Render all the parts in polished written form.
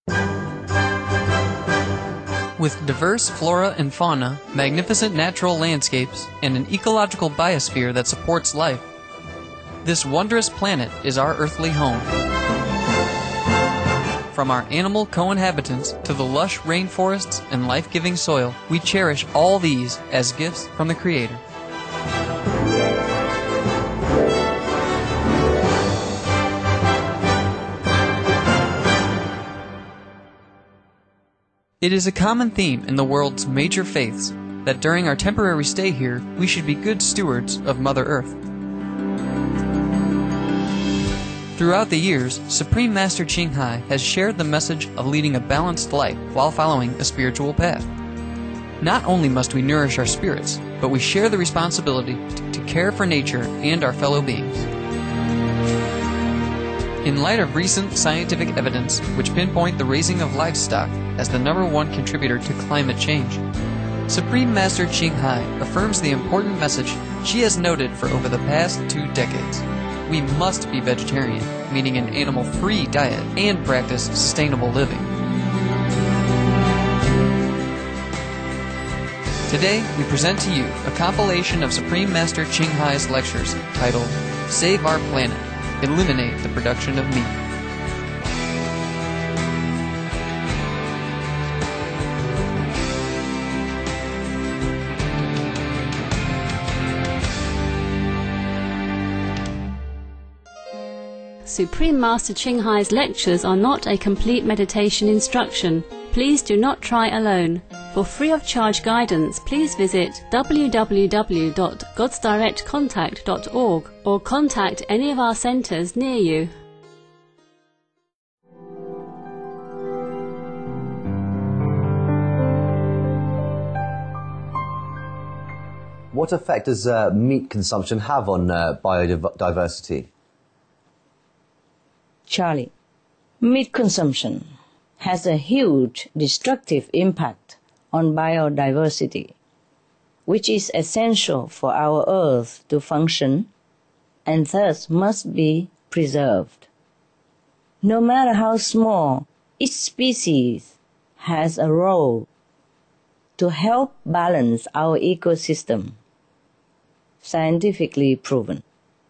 With diverse flora and fauna, magnificent natural landscapes, and an ecological biosphere that supports life, this wondrous planet is our earthly home. From our animal co-inhabitants to the lush rainforests and life-giving soil, we cherish all these as gifts from the Creator. It is a common theme in the world's major faiths that during our temporary stay here, we should be good stewards of Mother Earth. Throughout the years, Supreme Master Ching Hai has shared the message of leading a balanced life while following a spiritual path. Not only must we nourish our spirits, but we share the responsibility to care for nature and our fellow beings. In light of recent scientific evidence which pinpoint the raising of livestock as the #1 contributor to climate change, Supreme Master Ching Hai affirms the important message she has noted for over the past 2 decades. We must be vegetarian, meaning an animal-free diet, and practice sustainable living. Today, we present to you a compilation of Supreme Master Ching Hai's lectures titled, Save Our Planet, Eliminate the Production of Meat. Supreme Master Ching Hai's lectures are not a complete meditation instruction. Please do not try alone. For free of charge guidance, please visit www.godsdirectcontact.org or contact any of our centers near you. What effect does meat consumption have on biodiversity? Charlie, meat consumption has a huge destructive impact on biodiversity, which is essential for our Earth to function and thus must be preserved. No matter how small, each species has a role to help balance our ecosystem, scientifically proven.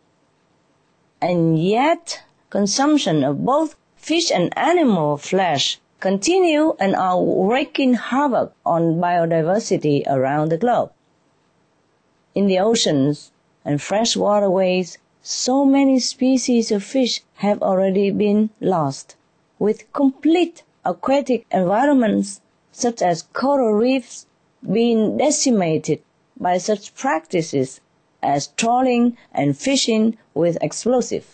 And yet, consumption of both fish and animal flesh continue and are wreaking havoc on biodiversity around the globe. In the oceans and fresh waterways, so many species of fish have already been lost, with complete aquatic environments such as coral reefs being decimated by such practices as trawling and fishing with explosives.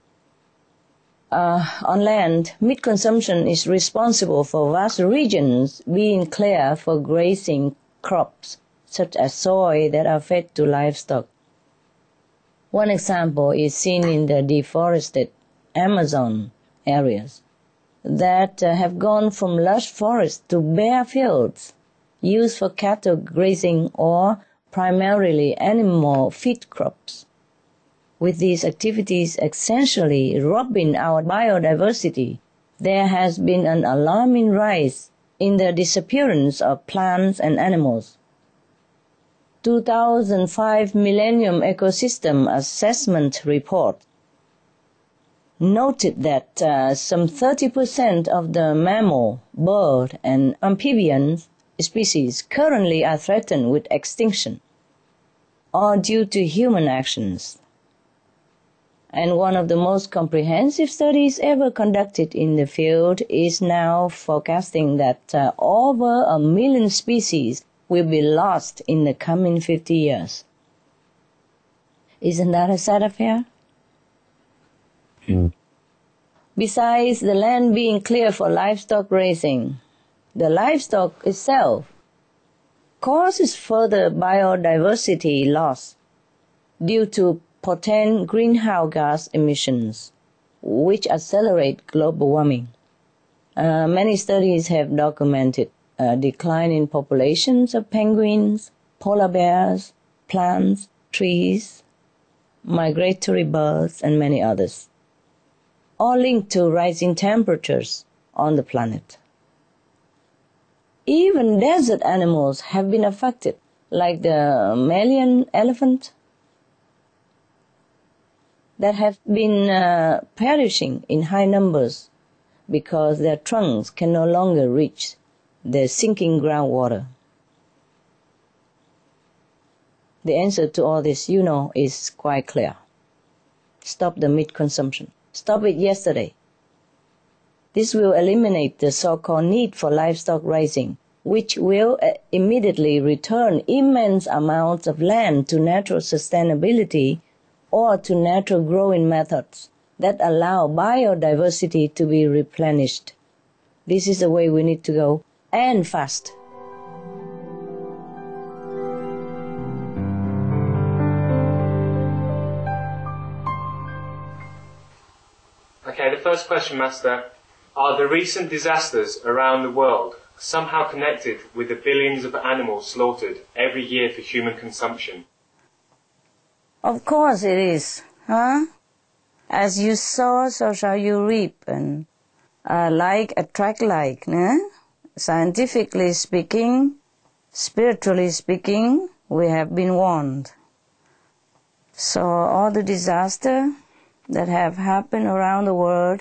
On land, meat consumption is responsible for vast regions being cleared for grazing crops, such as soy that are fed to livestock. One example is seen in the deforested Amazon areas that have gone from lush forests to bare fields, used for cattle grazing or primarily animal feed crops. With these activities essentially robbing our biodiversity, there has been an alarming rise in the disappearance of plants and animals. 2005 Millennium Ecosystem Assessment Report noted that some 30% of the mammal, bird, and amphibian species currently are threatened with extinction, all due to human actions. And one of the most comprehensive studies ever conducted in the field is now forecasting that over 1 million species will be lost in the coming 50 years. Isn't that a sad affair? Besides the land being cleared for livestock raising, the livestock itself causes further biodiversity loss due to potent greenhouse gas emissions, which accelerate global warming. Many studies have documented a decline in populations of penguins, polar bears, plants, trees, migratory birds, and many others, all linked to rising temperatures on the planet. Even desert animals have been affected, like the Malian elephant, that have been perishing in high numbers because their trunks can no longer reach the sinking groundwater. The answer to all this, is quite clear. Stop the meat consumption. Stop it yesterday. This will eliminate the so-called need for livestock raising, which will immediately return immense amounts of land to natural sustainability or to natural growing methods that allow biodiversity to be replenished. This is the way we need to go, and fast. Okay, the first question, Master. Are the recent disasters around the world somehow connected with the billions of animals slaughtered every year for human consumption? Of course it is. As you sow, so shall you reap. And like attract like. Scientifically speaking, spiritually speaking, we have been warned. So all the disasters that have happened around the world,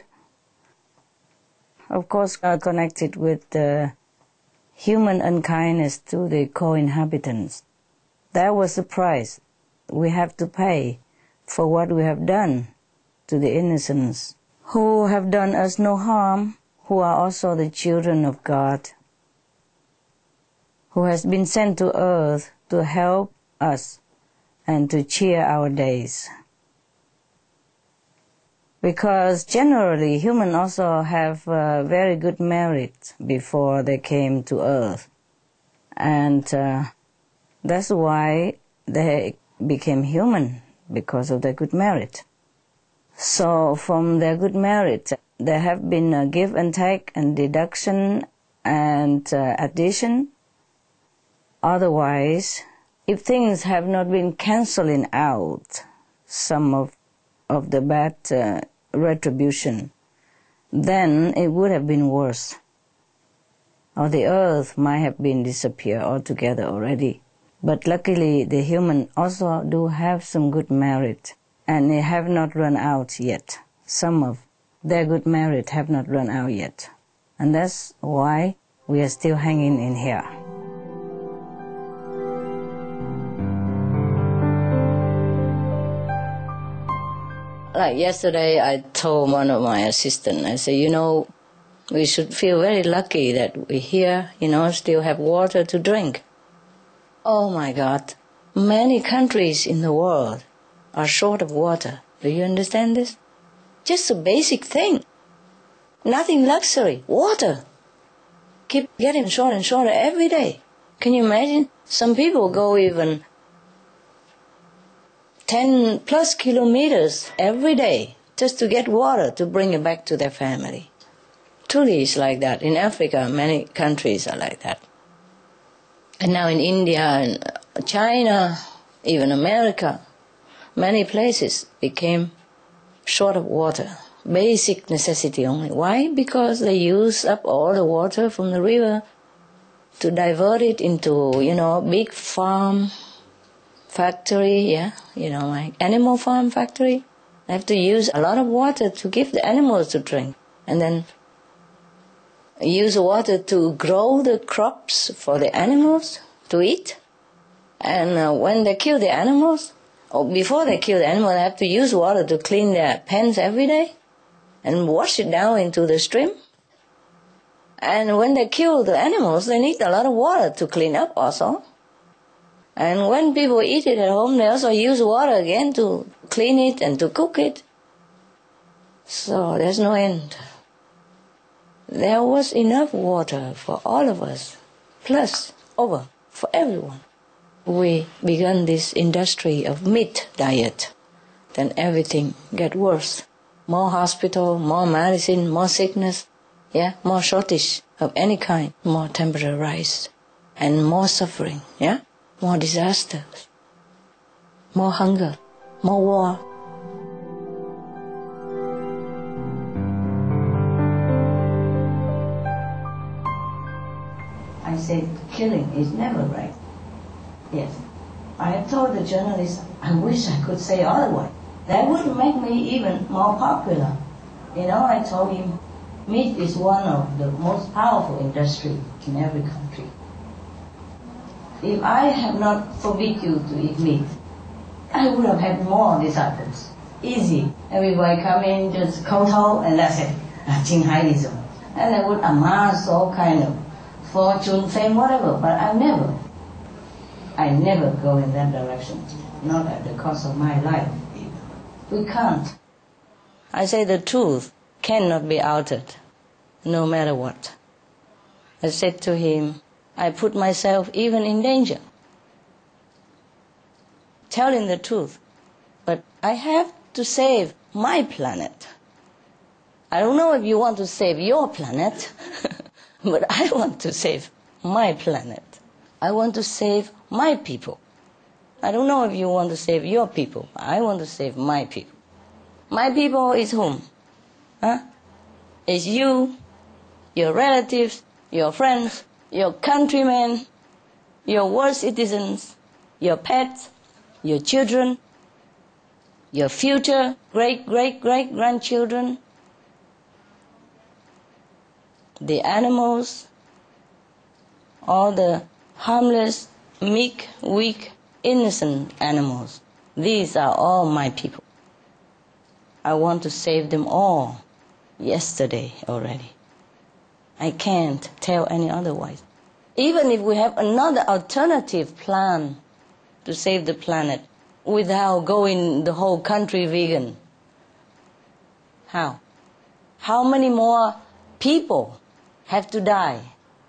of course, are connected with the human unkindness to the co-inhabitants. That was the price we have to pay for what we have done to the innocents, who have done us no harm, who are also the children of God, who has been sent to earth to help us and to cheer our days. Because generally humans also have very good merit before they came to earth. And that's why they became human, because of their good merit. So from their good merit, there have been a give and take and deduction and addition. Otherwise, if things have not been cancelling out some of the bad retribution, then it would have been worse. Or the earth might have been disappeared altogether already. But luckily the human also do have some good merit, and they have not run out yet. Some of their good merit have not run out yet. And that's why we are still hanging in here. Like yesterday, I told one of my assistants, I said, we should feel very lucky that we here, still have water to drink. Oh my God, many countries in the world are short of water. Do you understand this? Just a basic thing. Nothing luxury, water. Keep getting shorter and shorter every day. Can you imagine? Some people go even 10 plus kilometers every day just to get water to bring it back to their family. Truly it's like that. In Africa, many countries are like that. And now in India and China, even America, many places became short of water. Basic necessity only. Why? Because they use up all the water from the river to divert it into, big farm factory, like animal farm factory. They have to use a lot of water to give the animals to drink. And then use water to grow the crops for the animals to eat. And when they kill the animals, or before they kill the animals, they have to use water to clean their pens every day and wash it down into the stream. And when they kill the animals, they need a lot of water to clean up also. And when people eat it at home, they also use water again to clean it and to cook it. So there's no end. There was enough water for all of us, plus over for everyone. We began this industry of meat diet. Then everything get worse. More hospital, more medicine, more sickness, more shortage of any kind, more temperature rise, and more suffering, more disasters, more hunger, more war. I said, killing is never right. Yes. I have told the journalist, I wish I could say otherwise. That would make me even more popular. I told him, meat is one of the most powerful industries in every country. If I have not forbid you to eat meat, I would have had more disciples. Easy. Everybody come in, just kowtow, and that's it. Qinghaiism. And I would amass all kind of fortune, fame, whatever. But I never go in that direction. Not at the cost of my life. We can't. I say the truth cannot be altered, no matter what. I said to him, I put myself even in danger. Telling the truth. But I have to save my planet. I don't know if you want to save your planet, but I want to save my planet. I want to save my people. I don't know if you want to save your people. I want to save my people. My people is whom? It's you, your relatives, your friends, your countrymen, your world citizens, your pets, your children, your future great-great-great-grandchildren, the animals, all the harmless, meek, weak, innocent animals. These are all my people. I want to save them all yesterday already. I can't tell any otherwise. Even if we have another alternative plan to save the planet without going the whole country vegan, how? How many more people have to die?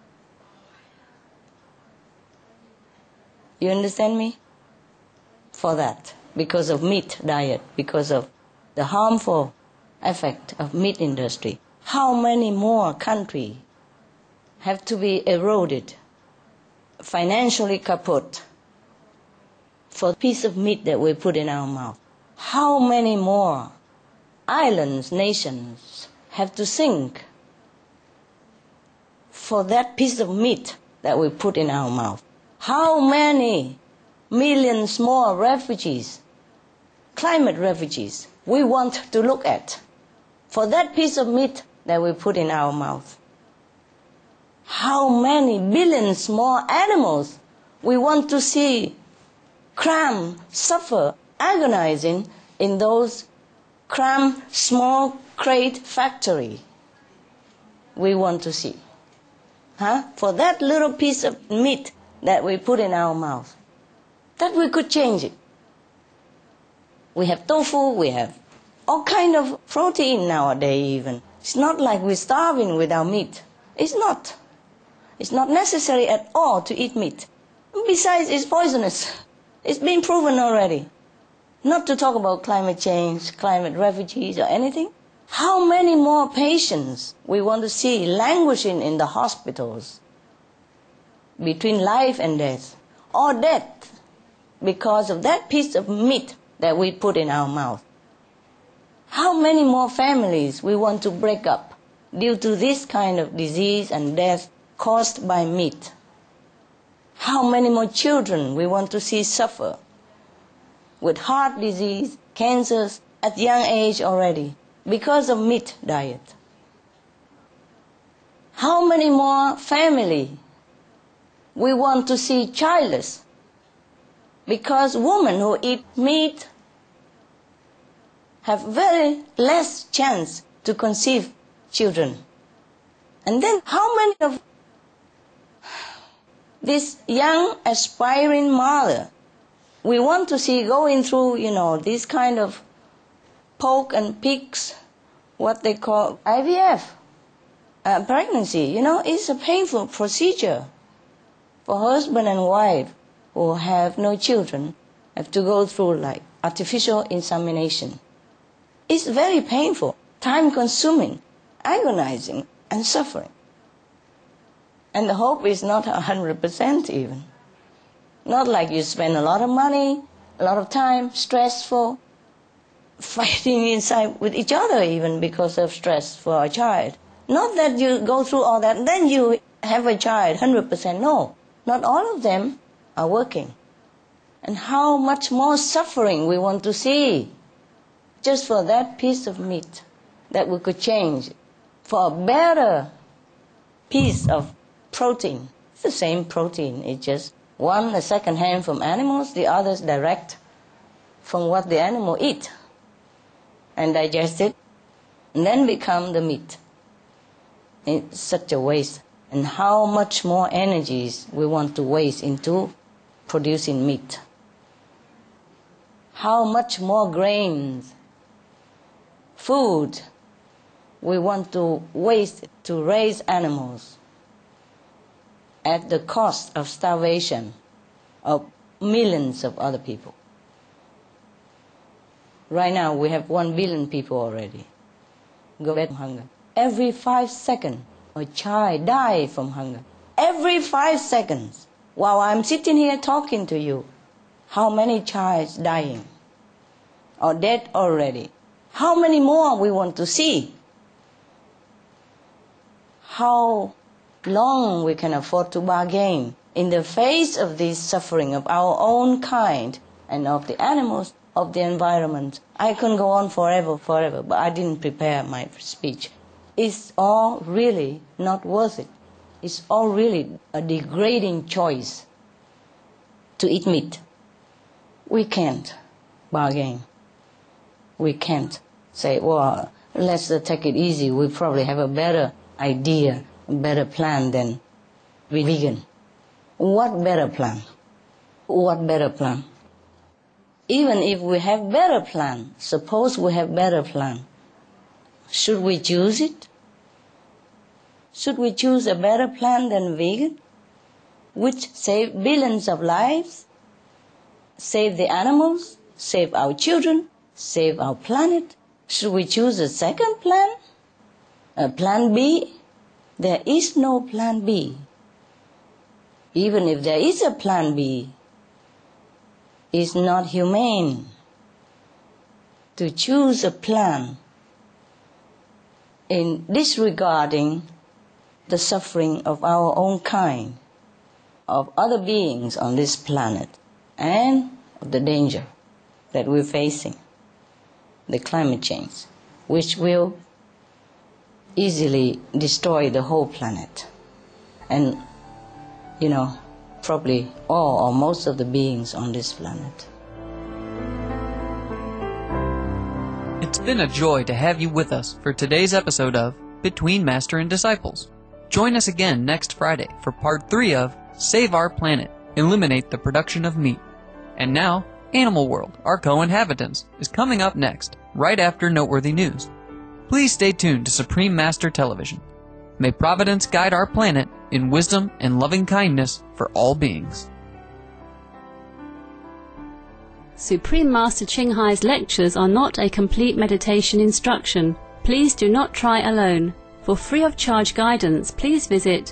You understand me? For that, because of meat diet, because of the harmful effect of meat industry. How many more countries have to be eroded, financially kaput, for a piece of meat that we put in our mouth? How many more islands, nations have to sink for that piece of meat that we put in our mouth? How many millions more refugees, climate refugees, we want to look at for that piece of meat that we put in our mouth? How many billions more animals we want to see cram, suffer, agonizing in those cram, small crate factory we want to see? For that little piece of meat that we put in our mouth, that we could change it. We have tofu, we have all kind of protein nowadays even. It's not like we're starving without meat. It's not. It's not necessary at all to eat meat. Besides, it's poisonous. It's been proven already. Not to talk about climate change, climate refugees or anything. How many more patients we want to see languishing in the hospitals between life and death, or death because of that piece of meat that we put in our mouth? How many more families we want to break up due to this kind of disease and death caused by meat? How many more children we want to see suffer with heart disease, cancers at young age already because of meat diet? How many more family we want to see childless because women who eat meat have very less chance to conceive children? And then how many of this young aspiring mother we want to see going through, this kind of pork and pigs, what they call IVF, pregnancy? It's a painful procedure for husband and wife who have no children, have to go through like artificial insemination. It's very painful, time-consuming, agonizing, and suffering. And the hope is not 100% even. Not like you spend a lot of money, a lot of time, stressful, fighting inside with each other even because of stress for a child. Not that you go through all that, then you have a child 100%. No, not all of them are working. And how much more suffering we want to see just for that piece of meat that we could change for a better piece of protein. It's the same protein. It's just one a second hand from animals, the others direct from what the animal eat and digest it and then become the meat. It's such a waste. And how much more energies we want to waste into producing meat. How much more grains, food we want to waste to raise animals at the cost of starvation of millions of other people. Right now we have 1 billion people already go back from hunger. Every 5 seconds a child dies from hunger. Every 5 seconds. While I'm sitting here talking to you, how many children dying or dead already? How many more we want to see? How long we can afford to bargain in the face of this suffering of our own kind and of the animals, of the environment. I can go on forever, but I didn't prepare my speech. It's all really not worth it. It's all really a degrading choice to eat meat. We can't bargain. We can't say, well, let's take it easy. We probably have a better idea, a better plan than be vegan. What better plan? What better plan? Even if we have better plan, suppose we have better plan, should we choose it? Should we choose a better plan than vegan, which save billions of lives, save the animals, save our children, save our planet? Should we choose a second plan? A plan B? There is no plan B. Even if there is a plan B, it's not humane to choose a plan in disregarding the suffering of our own kind, of other beings on this planet, and of the danger that we're facing, the climate change, which will easily destroy the whole planet. And, probably all or most of the beings on this planet. It's been a joy to have you with us for today's episode of Between Master and Disciples. Join us again next Friday for part 3 of Save Our Planet, Eliminate the Production of Meat. And now, Animal World, Our Co-Inhabitants, is coming up next, right after Noteworthy News. Please stay tuned to Supreme Master Television. May Providence guide our planet in wisdom and loving kindness for all beings. Supreme Master Ching Hai's lectures are not a complete meditation instruction. Please do not try alone. For free of charge guidance, please visit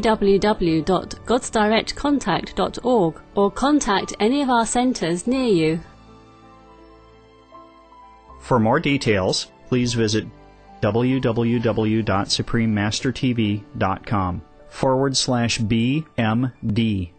www.godsdirectcontact.org or contact any of our centers near you. For more details, please visit www.suprememastertv.com/BMD.